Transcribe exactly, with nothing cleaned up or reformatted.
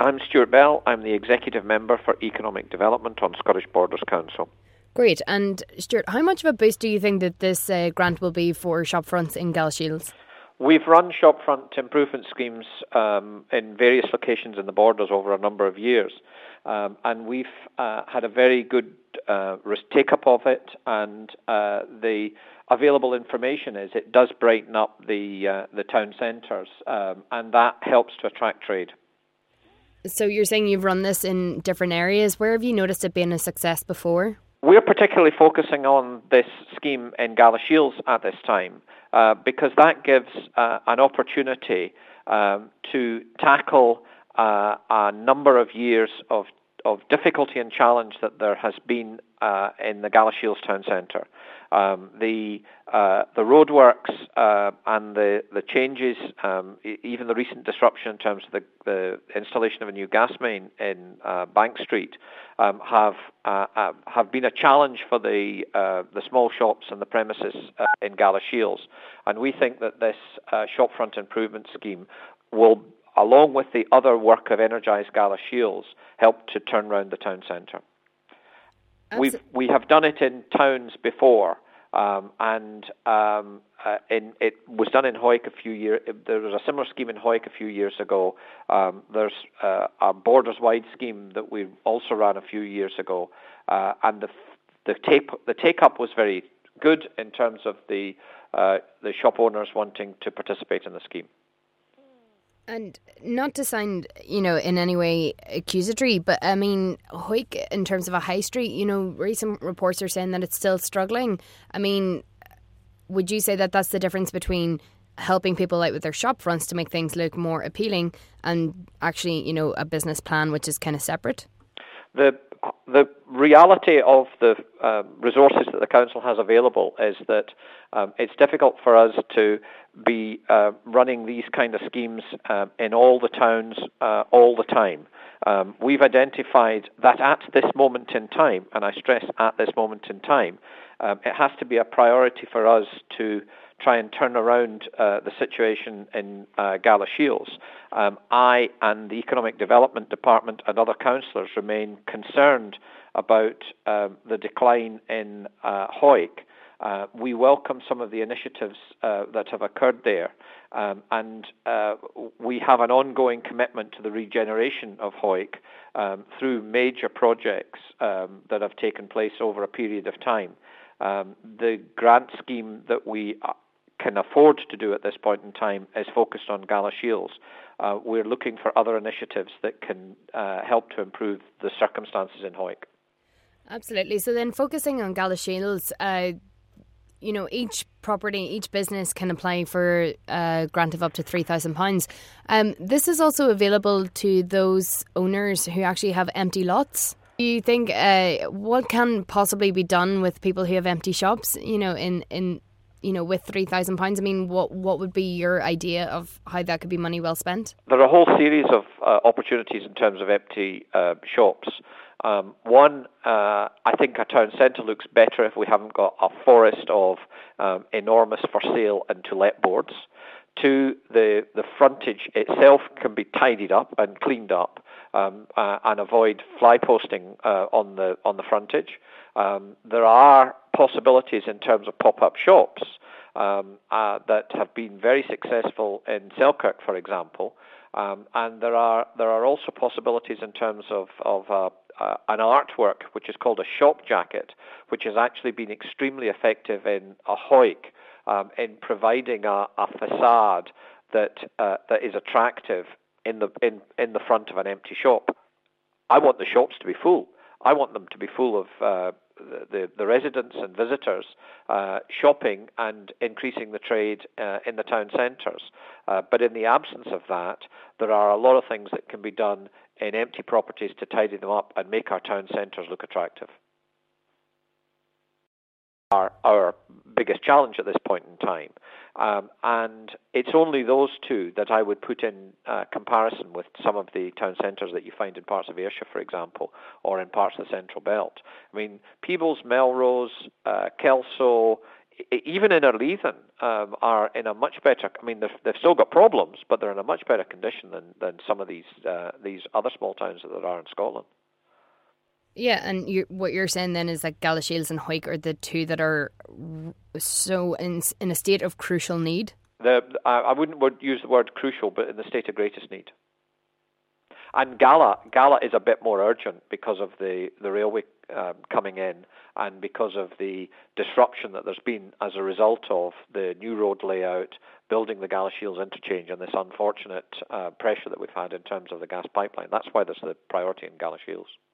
I'm Stuart Bell. I'm the Executive Member for Economic Development on Scottish Borders Council. Great. And Stuart, how much of a boost do you think that this uh, grant will be for shopfronts in Galashiels? We've run shopfront improvement schemes um, in various locations in the Borders over a number of years, um, and we've uh, had a very good uh, take-up of it, and uh, the available information is it does brighten up the uh, the town centres, um, and that helps to attract trade. So you're saying you've run this in different areas. Where have you noticed it being a success before? We're particularly focusing on this scheme in Galashiels at this time uh, because that gives uh, an opportunity um, to tackle uh, a number of years of, of difficulty and challenge that there has been uh, in the Galashiels town centre. Um, the uh, the roadworks uh, and the the changes, um, e- even the recent disruption in terms of the, the installation of a new gas main in uh, Bank Street, um, have uh, uh, have been a challenge for the uh, the small shops and the premises uh, in Galashiels. And we think that this uh, shopfront improvement scheme will, along with the other work of Energise Galashiels, help to turn around the town centre. We've, we have done it in towns before, um, and um, uh, in, it was done in Hawick a few years. There was a similar scheme in Hawick a few years ago. Um, there's uh, a borders-wide scheme that we also ran a few years ago, uh, and the the take the take-up was very good in terms of the uh, the shop owners wanting to participate in the scheme. And not to sound, you know, in any way accusatory, but I mean, Hawick, in terms of a high street, you know, recent reports are saying that it's still struggling. I mean, would you say that that's the difference between helping people out with their shop fronts to make things look more appealing and actually, you know, a business plan which is kind of separate? The the reality of the uh, resources that the council has available is that um, it's difficult for us to be uh, running these kind of schemes uh, in all the towns uh, all the time. Um, we've identified that at this moment in time, and I stress at this moment in time, um, it has to be a priority for us to try and turn around uh, the situation in uh, Galashiels. Um, I and the Economic Development Department and other councillors remain concerned about uh, the decline in uh, Hawick. Uh, we welcome some of the initiatives uh, that have occurred there, um, and uh, we have an ongoing commitment to the regeneration of Hawick um, through major projects um, that have taken place over a period of time. Um, the grant scheme that we can afford to do at this point in time is focused on Galashiels. Uh, we're looking for other initiatives that can uh, help to improve the circumstances in Hawick. Absolutely. So then focusing on Galashiels, uh, you know, each property, each business can apply for a grant of up to three thousand pounds. Um, this is also available to those owners who actually have empty lots. Do you think, uh, what can possibly be done with people who have empty shops, you know, in, in you know, with three thousand pounds? I mean, what what would be your idea of how that could be money well spent? There are a whole series of uh, opportunities in terms of empty uh, shops. Um, one, uh, I think a town centre looks better if we haven't got a forest of um, enormous for sale and to let boards. Two, the, the frontage itself can be tidied up and cleaned up um, uh, and avoid fly posting uh, on the on the frontage. Um, there are possibilities in terms of pop-up shops um, uh, that have been very successful in Selkirk, for example, um, and there are there are also possibilities in terms of of uh, uh, an artwork which is called a shop jacket, which has actually been extremely effective in a Hawick um, in providing a, a facade that uh, that is attractive in the in in the front of an empty shop. I want the shops to be full. I want them to be full of uh, the, the residents and visitors uh, shopping and increasing the trade uh, in the town centres. Uh, but in the absence of that, there are a lot of things that can be done in empty properties to tidy them up and make our town centres look attractive. Our, our biggest challenge at this point in time. Um, and it's only those two that I would put in uh, comparison with some of the town centres that you find in parts of Ayrshire, for example, or in parts of the Central Belt. I mean, Peebles, Melrose, uh, Kelso, even in Arleithen, um, are in a much better. I mean, they've, they've still got problems, but they're in a much better condition than, than some of these uh, these other small towns that there are in Scotland. Yeah, and you, what you're saying then is that Galashiels and Hawick are the two that are so in in a state of crucial need. The I, I wouldn't would use the word crucial, but in the state of greatest need. And Gala, Gala is a bit more urgent because of the, the railway um, coming in and because of the disruption that there's been as a result of the new road layout, building the Galashiels interchange, and this unfortunate uh, pressure that we've had in terms of the gas pipeline. That's why there's the priority in Galashiels.